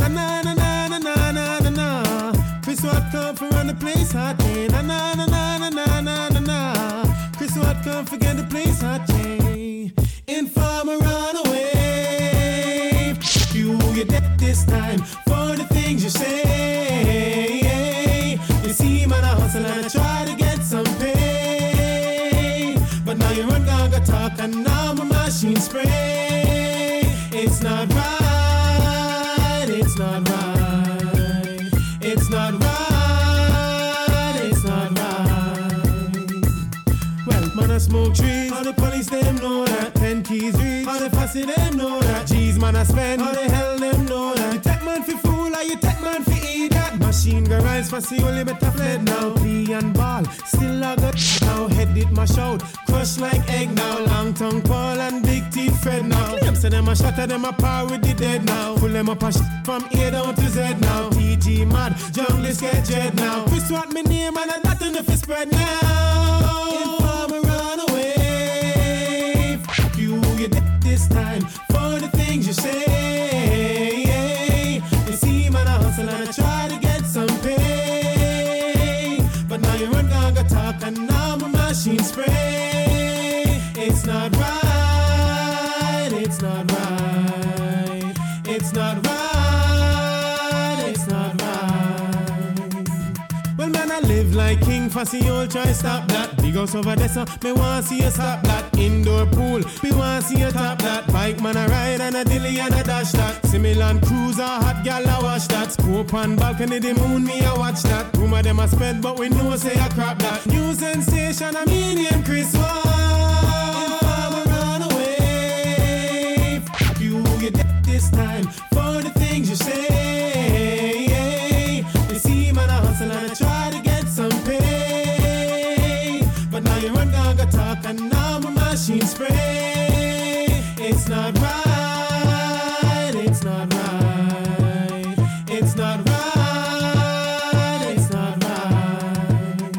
na na na na na na na na. Chris Watt come for run the place hot, na na na na na na na na na. Chris Watt come for get the place hot, Informer run away. You dead this time for the things you say. You see, man, I hustle and I try to get some pay, but now you run gaga talk and now my machine spray. It's not right. It's not right. It's not right. It's not right. Well, man, I smoke trees. All the police them know that. 10 keys reach. All the fussy them know that. G's man I spend. All the hell them know that. You take man for fool or you take man for eat that. Machine garage fussy only better fled now. Plea and ball still I got now. Head it mash out, crush like egg now. Long tongue Paul and big teeth Fred now. Claim say them a shatter them a par with the dead now. Pull them up a from A down to Z now. TG mad, jungle get dread now. Chris Watt me name and I nothing if it spread now. Informer run away. Fuck you dead this time for the things you say. You see man I hustle and I try to get some pay, but now you run gaga talk and now my machine spray. It's not right. It's not right. It's not right. It's not right. Well, man, I live like King Fussy, you'll try stop that. Big house over there, so me want see you stop that. Indoor pool, we want see you top that. Bike man, I ride and a dilly and a dash that. Similan cruiser, hot gal, I watch that. Scope on balcony, the moon, me, I watch that. Rumor them a sped, but we know say I crap that. New sensation, I mean him, Chris Watt. Informer run away. Fuck you dead this time for the things you say. You see, man, I hustle and I try to get some pay, but now you run gaga talk and now my machine spray. It's not right. It's not right. It's not right. It's not right.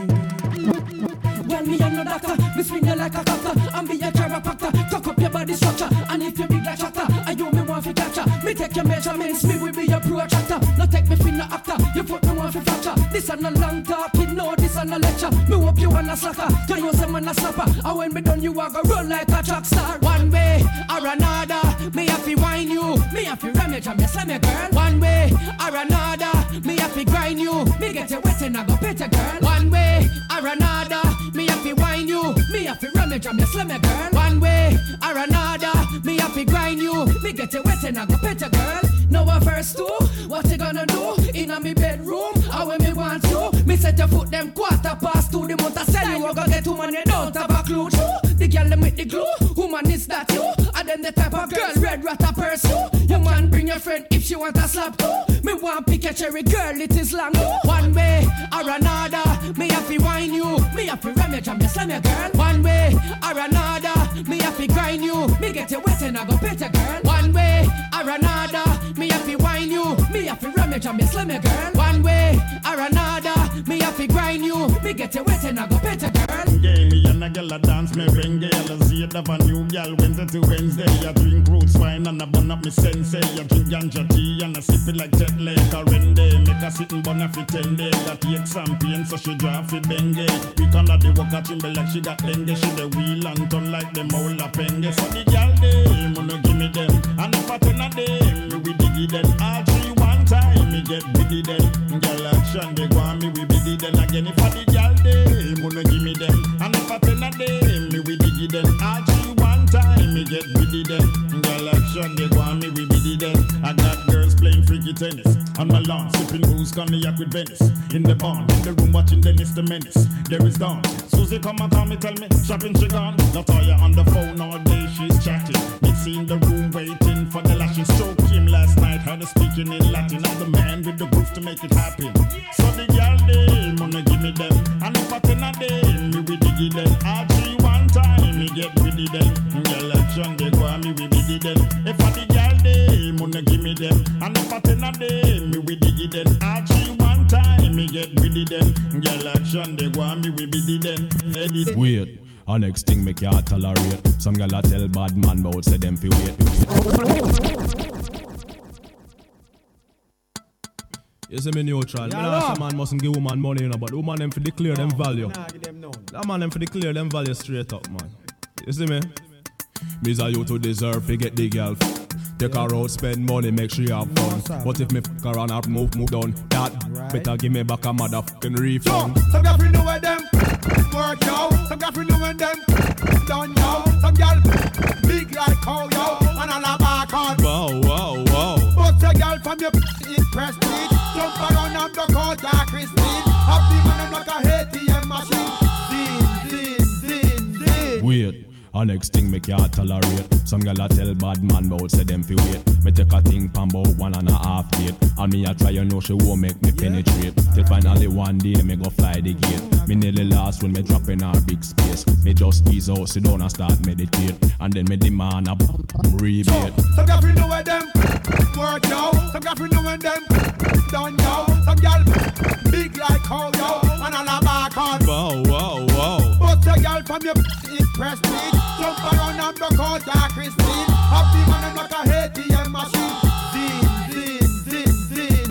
Well, me and no doctor, me swing you like a copter. I'm be a chiropractor, cock up your body structure. And if you big like chatter, I you me want fi catcher. Me take your measurements, me will be your protractor. No take me fin no actor, you put me want fi fracture. This a no long talking, no, this a no lecture. Me hope you wanna slacker, can you say man a slapper? And when me done, you a go run like a track star. One way or another, me have to wine you, me have to ram you, jam you, slam you, girl. One way or another, me have to grind you, me get you wet and I go pet you, girl. One way or another, me have to wine you, me have to ram you, jam you, slam you, girl. One way or another, me have to grind you, me get you wet and I go pet you, girl. Now a verse 2, what you gonna do? In a me bedroom, how when me want you? Me set your foot them 2:15. The motor sell you, I go get woman you don't have a clue. The girl them with the glue, woman is that you? And then the type of girl red rat a pursue. Your man bring your friend if she want a slap too. Me want pick a cherry girl, it is long. One way or another, me have to wine you, me have to ram you, jam you, slam you, girl. One way or another, me have to grind you, me get you wet and I go pet you, girl. One way or another, me have to wine you, me have to ram you, jam you, slam you, girl. One way or another, me have to grind you, me get you wet and I go pet you, girl. Game me and a girl a dance me ring girl. See it of a new girl Wednesday to Wednesday. I drink roots wine and I bun up me sensei. I drink ganja tea and I sip it like jet lag. Rende make a sit and bun up for 10 days. I take some pain so she draw for Benge. We come at the walk at him like she got dengue. She the wheel and turn like the mola penge. So the girl them wanna give me them, and if I turn a them me we diggy them. All 3 one time me get biddy them. Girl action they want me we biddy them again. If I the girl them wanna give me them, and if I turn a them me we diggy them. All 3 one time me get biddy them. Girl action they want me we biddy them. I got girls playing freaky tennis on my lawn, sipping booze, cognac with Venice. In the barn, in the room watching Dennis the Menace. There is Dawn. Susie come and call me, tell me shopping she gone. Latoya on the phone all day she's chatting. Mitzi in the room waiting for the lashes. Stroked him last night, heard her speaking in Latin. I'm the man with the groove to make it happen. So the girl they wanna give me them, and if I turn a day me we diggy them. All 3 one time me get with them. Girl action they go me we biddy them. If I the girl they wanna give me them, and if I turn a day me we diggy them. All 3 one time me get with them. Girl action they go me we biddy them. Weird. Our next thing me can't tolerate. Some gal a tell bad man but say them fi wait. You see me neutral. Me not say man mustn't give woman money, you know, but woman them for declare them value. Nah, give them none. That man them for declare them value straight up, man. You see me? Me's a you to deserve to get the girl. Take her out, spend money, make sure you have fun. But if me fuck around or move down, that better give me back a motherfucking refund. Some girl free know where them work out. Some girl free know when them done yo. Some girl big like cow yo, and on a back on. Wow. But a girl from your in prestige, jump around and block out your Christine. Have the man and like a ATM machine. Zin. Wait. A next thing me can't tolerate. Some gyal a tell bad man bout say them fi wait. Me take a thing pan bout 1.5 date. And me a try you know she won't make me penetrate. Till finally one day me go fly the gate. Me nearly lost when me drop in our big space. Me just ease out, sit down and start meditate. And then me demand a rebate. Some girl free know where them work yo. Some girl free know when them done yo. Some girl big like cow yo, and on a back on. Wow. But a girl from your in prestige, jump around and block out your Christine. Have the man and like a ATM machine. Zin.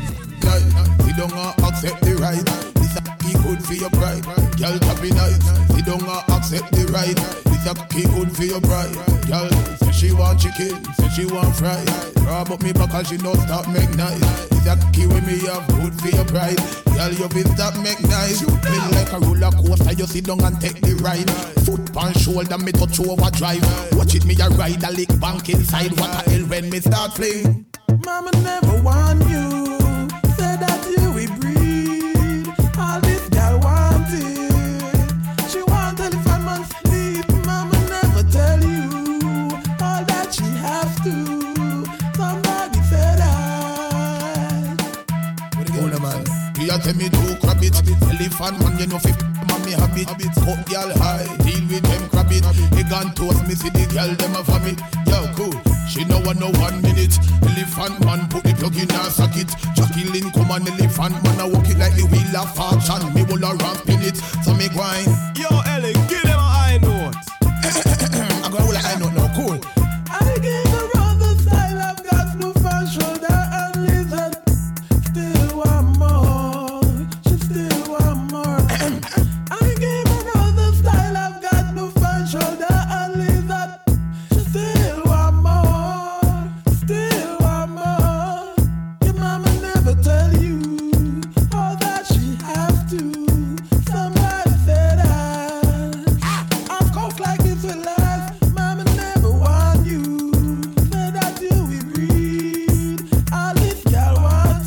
We don't accept the right. This a key good for your pride. Girl happy night. We don't accept the right. This a key good for your pride. Girl say she want chicken, say she want fry. Grab up me back and she don't stop make nice. This a key with me have good for your pride. Girl you been stop make nice. Feel like a roller coaster, you sit down and take the ride. Foot on shoulder, me touch over drive. Watch it, me a ride a lick bank inside. What the hell when me start fling? Mama never want you. Say that you will breed. All this girl wanted. She want elephant man sleep. Mama never tell you all that she has to. Somebody said that. Hold on, man. You tell me to grab it. Elephant man, you know fi mommy habit. Cut girl high, deal with them crab it. They gon' toast me, see the girl them a vomit. Yo, cool. She no want no 1 minute. Elephant man put the plug in her socket. Jacqueline come on, elephant man I walk it like the wheel of fortune. Me will around spin it, so me grind. Yo, Ellie, give them a high note. I'm gonna hold a high note now, cool. I gave her all the style. I've got no fan, shoulder and lizard. Still want more. She still want more. I gave her all the style. I've got no fan, shoulder and lizard. She still want more. Still want more. Your mama never tell you all that she have to. Somebody said that. I'm cold like this will last. Mama never want you. Said that you will breed. All this girl wants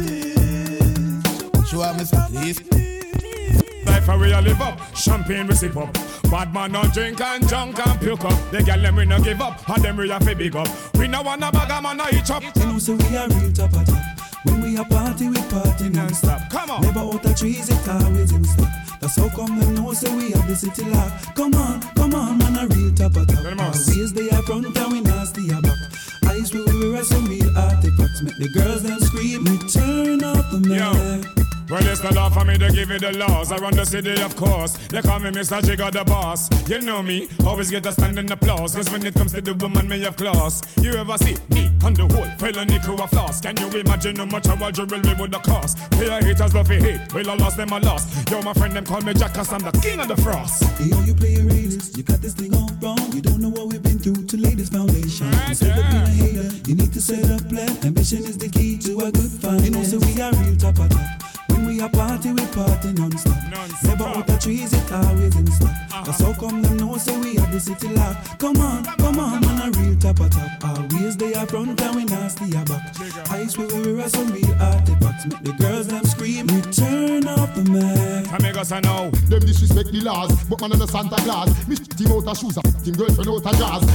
is. Show her me please. Life how we a live up, champagne we sip up. Bad man no drink and junk and puke up. The girl them we no give up, and them we have to big up. We no want a bag of man a each up. You know, so we are real top of top. When we a party, we party non-stop. Come on. Never out of trees, it always in stock. That's how come them know, say we have the city lock. Come on, man, a real top of top. Our ways they are front and we nasty a back. Eyes we wear some real artifacts. Make the girls them scream, we turn up the man. Well, it's not law for me to give you the laws. I run the city, of course. They call me Mr. Jigger the boss. You know me, always get a standing applause. Cause when it comes to the woman, me have class. You ever see me on the whole felony crew of floss? Can you imagine how much our jewelry would have cost? Pay your haters love you hate. Well, I lost them, I lost. Yo, my friend, them call me Jack, cause I'm the king of the frost. Hey, yo, you play a realist. You got this thing all wrong. You don't know what we've been through to lay this foundation. Instead of being a hater, you need to set a plan. Ambition is the key to a good finance. You know, so we are real top of top. When we a party, we party non-stop. Never out the trees, it always in stock. That's how come them know, say we have the city lock. Come on, man, a real top of top. Always they are front and we nasty a back. Ice we wear some real artifacts. Make the girls them scream, we turn up the man. Amigos, I know. Them disrespect the laws, but man on the Santa Claus. Me team out of shoes, team girlfriend out of jazz.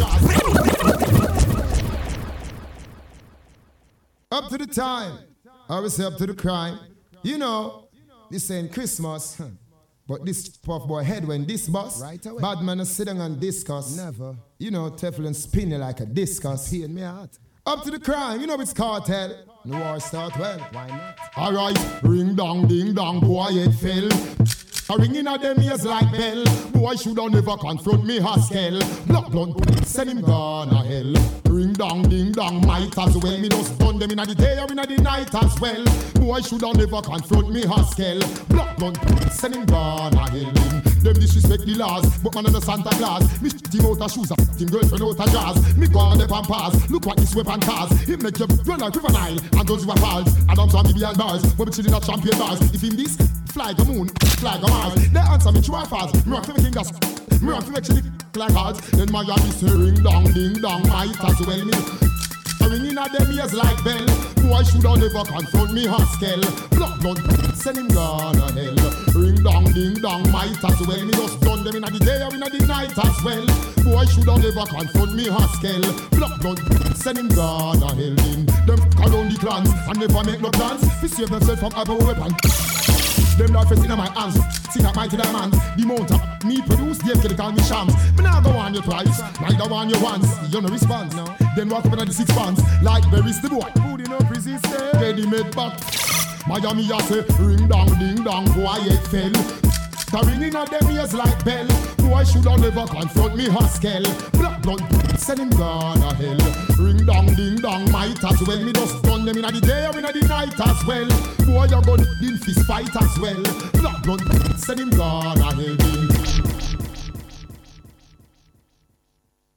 Up to the time, I will say up to the crime. You know, this ain't Christmas, but this puff boy head when this bus, right away. Bad man is sitting and discuss. Never. You know, Teflon spin you like a discuss. He and me out. Up to the crime, you know it's cartel. No war start well. Why not? Alright, ring dong, ding dong, boy it fell. A ringing at them ears like bell. Boy shoulda never confront me Haskell. Block blunt, send him gone a hell. Ring dong, ding dong, might as well. Me just done them inna the day or inna the night as well. Boy shoulda never confront me Haskell. Block blunt, send him gone a hell. Them disrespect the laws, but man on the Santa Claus. Me team out a shoes, team girlfriend out a jazz. Me go on the pass. Look what this weapon cause. He make you run like River Nile and those who are falls. Adams and BB and bars, when we chillin' at champion bars. If him this, fly the moon, fly the Mars. They answer me true or false. Me rock to make fingers, me rock to make chili like hearts. Then my yard is ring dong, ding dong, might as well me. Ringing at them ears like bell. Boy shoulda never confront me Haskell. Blood, send him gone a hell. Ring dong, ding dong, might as well. Me just done them inna the day or inna the night as well. Boy shoulda never confront me Haskell. Blood, send him gone a hell. Them around the clans and never make no plans. We save themselves from our weapon. Them not facing in my hands, sing up mighty diamonds. The mount up, me produce, they can call me shams. But now go on your twice, neither one your once. You no response, no. Then walk up in the 6 pounds, like berries the boy. Who did not resist? Ready made back. Miami I say, ring dong, ding dong, quiet fell. The ringing of them ears like bell. Boy shoulda never confront me Haskell. Black blood, send him gone a hell. Ring dong, ding dong, might as well. Me just done them inna the day or inna the night as well. Boy you gon' in fist fight as well. Black blood, send him gone a hell.